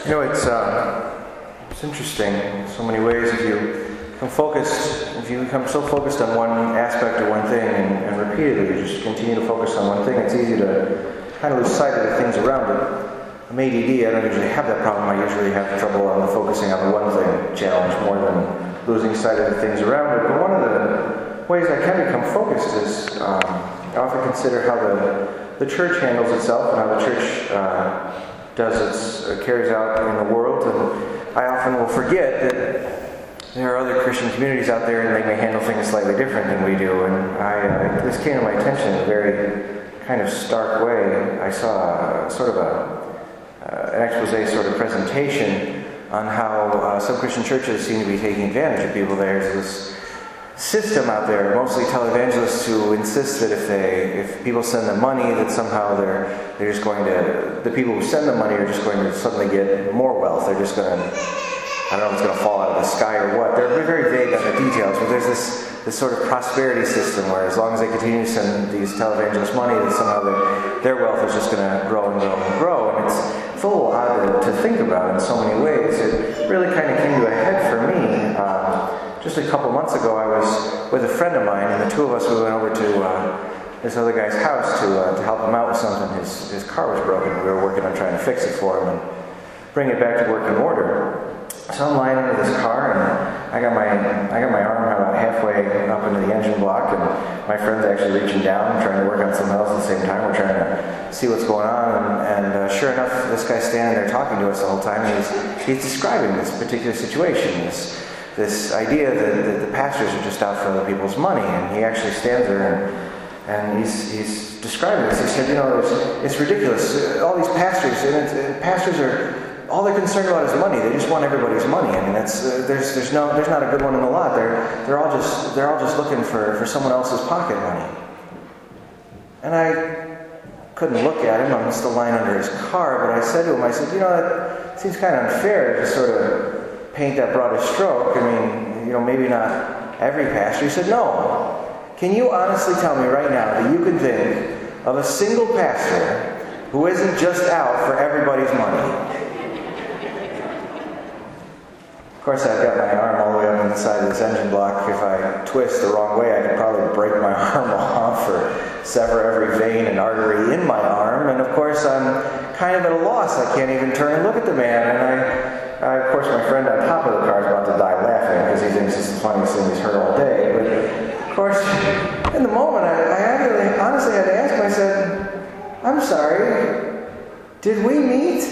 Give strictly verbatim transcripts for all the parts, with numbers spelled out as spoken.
You know, it's uh, it's interesting in so many ways. If you become focused, if you become so focused on one aspect or one thing, and, and repeatedly you just continue to focus on one thing, it's easy to kind of lose sight of the things around it. I'm A D D. I don't usually have that problem. I usually have trouble on the focusing on the one thing challenge more than losing sight of the things around it. But one of the ways I can become focused is um, I often consider how the the church handles itself and how the church uh, does its uh, carries out in the world. And I often will forget that there are other Christian communities out there and they may handle things slightly different than we do. And I uh, this came to my attention in a very kind of stark way. I saw sort of a Uh, an expose sort of presentation on how uh, some Christian churches seem to be taking advantage of people. There's this system out there, mostly televangelists, who insist that if they, if people send them money, that somehow they're they're just going to, the people who send them money are just going to suddenly get more wealth. They're just going to, I don't know if it's going to fall out of the sky or what. They're very vague on the details, but there's this this sort of prosperity system where as long as they continue to send these televangelists money, that somehow their, their wealth is just going to grow and grow and grow. And it's, it's a little odd to, to think about in so many ways. It really kind of came to a head for me. Um, just a couple months ago, I was with a friend of mine, and the two of us, we went over to uh, this other guy's house to uh, to help him out with something. His, his car was broken. We were working on trying to fix it for him and bring it back to working order. So I'm lying under this car, and I got my I got my arm about halfway up into the engine block, and my friend's actually reaching down, trying to work on something else at the same time. We're trying to see what's going on, and, and uh, sure enough, this guy's standing there talking to us the whole time. And he's he's describing this particular situation, this this idea that, that the pastors are just out for other people's money, and he actually stands there and and he's he's describing this. He said, you know, it's, it's ridiculous. All these pastors, and, it's, and pastors are. All they're concerned about is money. They just want everybody's money. I mean, that's uh, there's there's no there's not a good one in the lot. They're they're all just they're all just looking for, for someone else's pocket money. And I couldn't look at him. I'm still lying under his car. But I said to him, I said, you know, that seems kind of unfair to just sort of paint that broadest stroke. I mean, you know, maybe not every pastor. He said, no. Can you honestly tell me right now that you can think of a single pastor who isn't just out for everybody's money? Of course, I've got my arm all the way up on the side of this engine block. If I twist the wrong way, I could probably break my arm off or sever every vein and artery in my arm. And of course, I'm kind of at a loss. I can't even turn and look at the man. And I, I of course, my friend on top of the car is about to die laughing because he thinks this is the funniest thing he's heard all day. But of course, in the moment, I, I actually, honestly had to ask him, I said, I'm sorry, did we meet?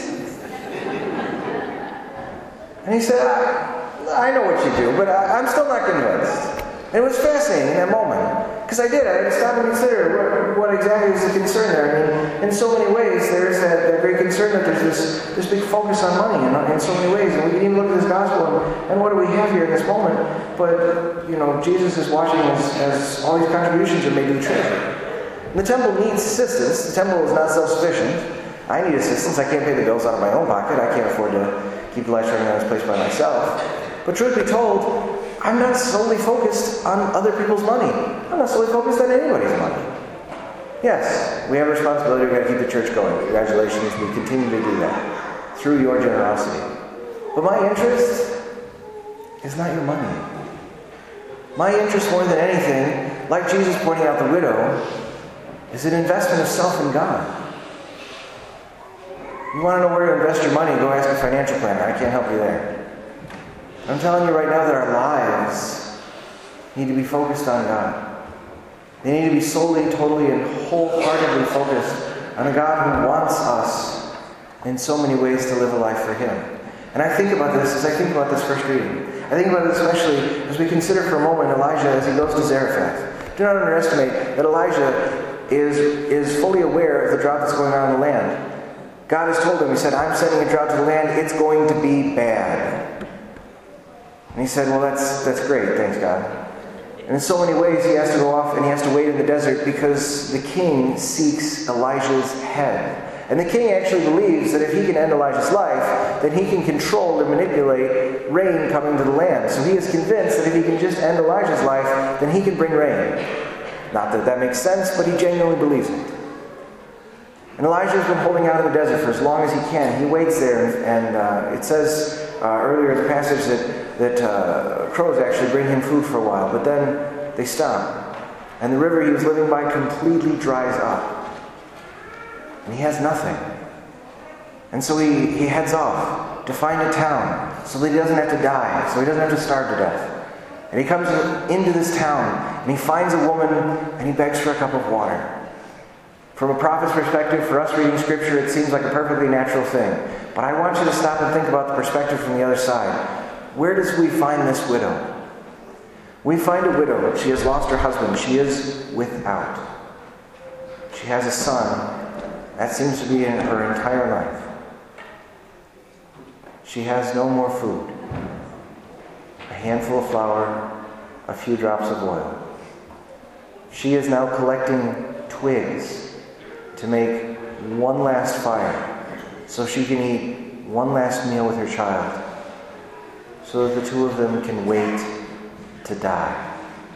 And he said, I, I know what you do, but I, I'm still not convinced. And it was fascinating in that moment. Because I did. I had to stop and consider what, what exactly is the concern there. I mean, in so many ways, there's that, that great concern that there's this, this big focus on money in, in so many ways. And we can even look at this gospel and, and what do we have here in this moment? But, you know, Jesus is watching as, as all these contributions are made to the church. And the temple needs assistance. The temple is not self-sufficient. I need assistance. I can't pay the bills out of my own pocket. I can't afford to keep the lights running on this place by myself. But truth be told, I'm not solely focused on other people's money. I'm not solely focused on anybody's money. Yes, we have a responsibility. We've got to keep the church going. Congratulations, we continue to do that through your generosity. But my interest is not your money. My interest more than anything, like Jesus pointing out the widow, is an investment of self in God. You want to know where to invest your money, go ask a financial planner. I can't help you there. I'm telling you right now that our lives need to be focused on God. They need to be solely, totally, and wholeheartedly focused on a God who wants us in so many ways to live a life for Him. And I think about this as I think about this first reading. I think about it especially as we consider for a moment Elijah as he goes to Zarephath. Do not underestimate that Elijah is, is fully aware of the drought that's going on in the land. God has told him, he said, I'm sending a drought to the land, it's going to be bad. And he said, well, that's that's great, thanks God. And in so many ways he has to go off and he has to wait in the desert because the king seeks Elijah's head. And the king actually believes that if he can end Elijah's life, then he can control and manipulate rain coming to the land. So he is convinced that if he can just end Elijah's life, then he can bring rain. Not that that makes sense, but he genuinely believes it. And Elijah has been holding out in the desert for as long as he can. He waits there, and uh, it says uh, earlier in the passage that, that uh, crows actually bring him food for a while, but then they stop. And the river he was living by completely dries up. And he has nothing. And so he, he heads off to find a town so that he doesn't have to die, so he doesn't have to starve to death. And he comes into this town, and he finds a woman, and he begs for a cup of water. From a prophet's perspective, for us reading Scripture, it seems like a perfectly natural thing. But I want you to stop and think about the perspective from the other side. Where does we find this widow? We find a widow. She has lost her husband. She is without. She has a son. That seems to be in her entire life. She has no more food. A handful of flour, a few drops of oil. She is now collecting twigs to make one last fire so she can eat one last meal with her child, so that the two of them can wait to die.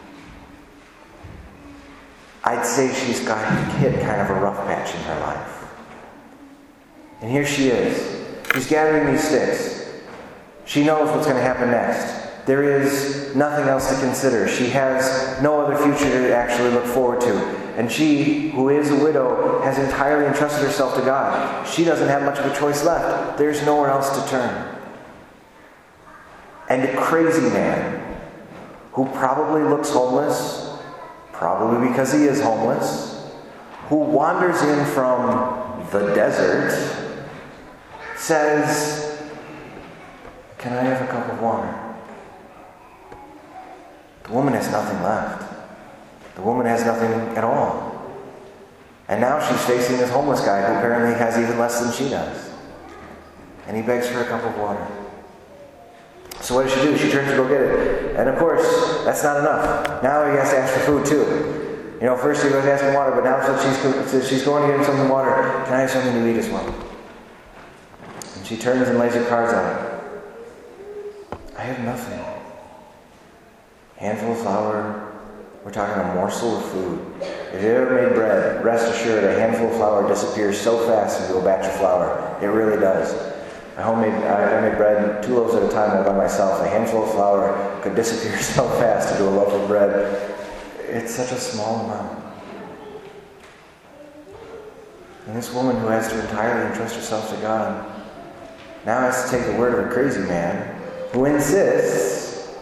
I'd say she's got hit kind of a rough patch in her life. And here she is. She's gathering these sticks. She knows what's going to happen next. There is nothing else to consider. She has no other future to actually look forward to. And she, who is a widow, has entirely entrusted herself to God. She doesn't have much of a choice left. There's nowhere else to turn. And a crazy man, who probably looks homeless, probably because he is homeless, who wanders in from the desert, says, "Can I have a cup of water?" The woman has nothing left. The woman has nothing at all. And now she's facing this homeless guy who apparently has even less than she does. And he begs for a cup of water. So what does she do? She turns to go get it. And of course, that's not enough. Now he has to ask for food too. You know, first he goes asking water, but now she's, she's going to get him some water. Can I have something to eat as well? And she turns and lays her cards out. I have nothing. Handful of flour. We're talking a morsel of food. If you ever made bread, rest assured a handful of flour disappears so fast into a batch of flour. It really does. I homemade, I made bread two loaves at a time all by myself. A handful of flour could disappear so fast into a loaf of bread. It's such a small amount. And this woman who has to entirely entrust herself to God now has to take the word of a crazy man who insists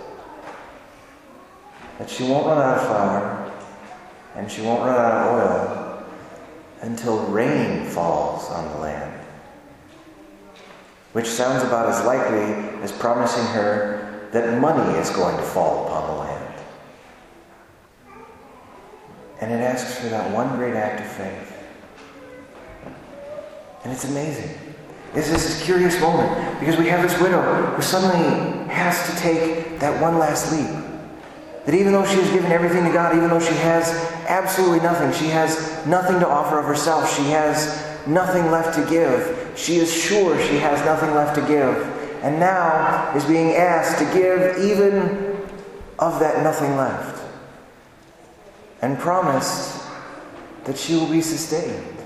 that she won't run out of flour and she won't run out of oil until rain falls on the land. Which sounds about as likely as promising her that money is going to fall upon the land. And it asks for that one great act of faith. And it's amazing. It's this curious moment because we have this widow who suddenly has to take that one last leap. That even though she has given everything to God, even though she has absolutely nothing, she has nothing to offer of herself, she has nothing left to give, she is sure she has nothing left to give, and now is being asked to give even of that nothing left, and promised that she will be sustained.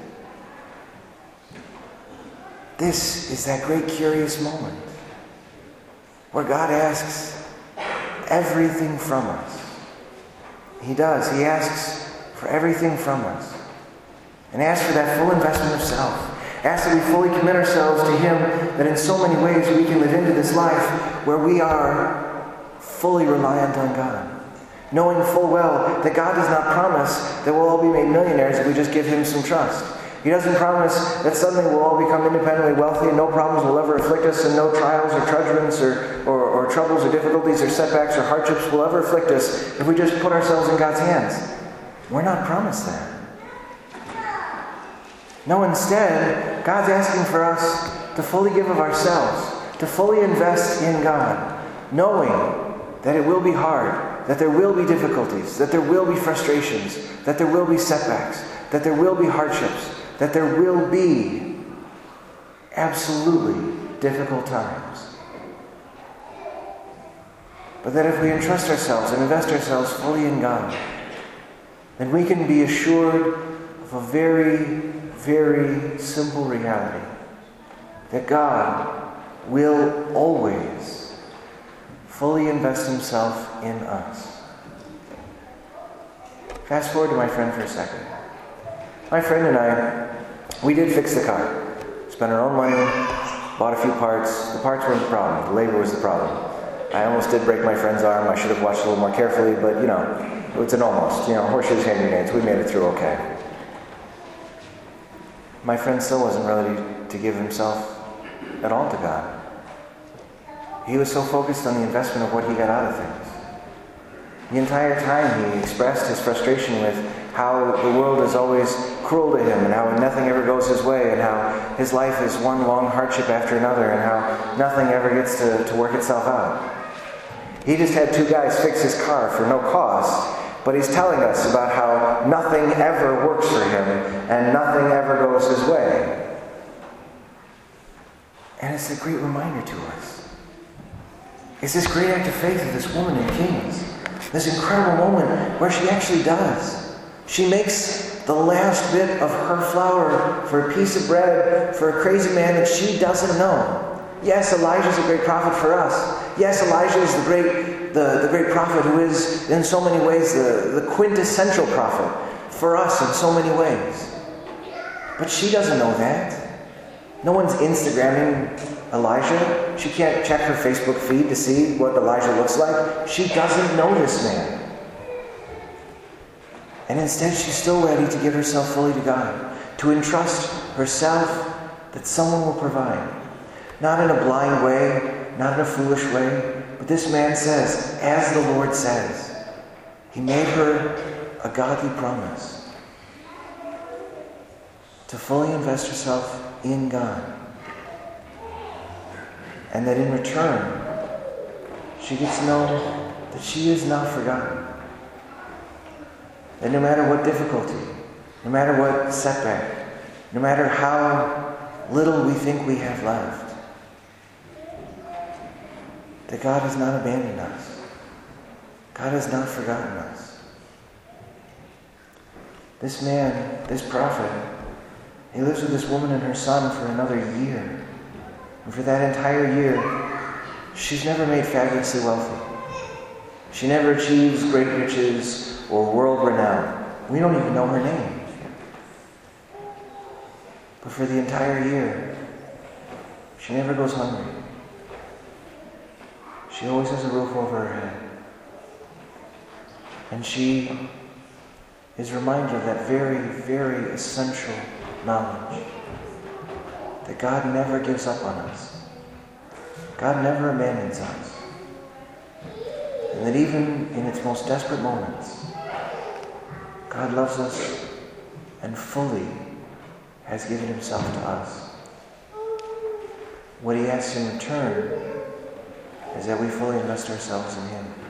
This is that great curious moment where God asks everything from us. He does. He asks for everything from us. And asks for that full investment of self. Asks that we fully commit ourselves to Him, that in so many ways we can live into this life where we are fully reliant on God. Knowing full well that God does not promise that we'll all be made millionaires if we just give Him some trust. He doesn't promise that suddenly we'll all become independently wealthy and no problems will ever afflict us and no trials or trudgements or, or, or troubles or difficulties or setbacks or hardships will ever afflict us if we just put ourselves in God's hands. We're not promised that. No, instead, God's asking for us to fully give of ourselves, to fully invest in God, knowing that it will be hard, that there will be difficulties, that there will be frustrations, that there will be setbacks, that there will be hardships, that there will be absolutely difficult times. But that if we entrust ourselves and invest ourselves fully in God, then we can be assured of a very, very simple reality that God will always fully invest himself in us. Fast forward to my friend for a second. My friend and I, we did fix the car. Spent our own money, bought a few parts. The parts weren't the problem. The labor was the problem. I almost did break my friend's arm. I should have watched a little more carefully, but you know, it's an almost. You know, horseshoes, hand grenades. We made it through okay. My friend still wasn't ready to give himself at all to God. He was so focused on the investment of what he got out of things. The entire time he expressed his frustration with how the world is always cruel to him and how nothing ever goes his way and how his life is one long hardship after another and how nothing ever gets to, to work itself out. He just had two guys fix his car for no cost, but he's telling us about how nothing ever works for him and nothing ever goes his way. And it's a great reminder to us. It's this great act of faith of this woman in Kings. This incredible moment where she actually does. She makes the last bit of her flour for a piece of bread for a crazy man that she doesn't know. Yes, Elijah is a great prophet for us. Yes, Elijah is the great, the, the great prophet who is in so many ways the, the quintessential prophet for us in so many ways. But she doesn't know that. No one's Instagramming Elijah. She can't check her Facebook feed to see what Elijah looks like. She doesn't know this man. And instead, she's still ready to give herself fully to God, to entrust herself that someone will provide. Not in a blind way, not in a foolish way, but this man says, as the Lord says. He made her a godly promise to fully invest herself in God. And that in return, she gets to know that she is not forgotten. That no matter what difficulty, no matter what setback, no matter how little we think we have left, that God has not abandoned us. God has not forgotten us. This man, this prophet, he lives with this woman and her son for another year. And for that entire year, she's never made fabulously wealthy. She never achieves great riches or world renown. We don't even know her name. But for the entire year, she never goes hungry. She always has a roof over her head. And she is reminded of that very, very essential knowledge that God never gives up on us. God never abandons us. And that even in its most desperate moments, God loves us and fully has given himself to us. What he asks in return is that we fully invest ourselves in him.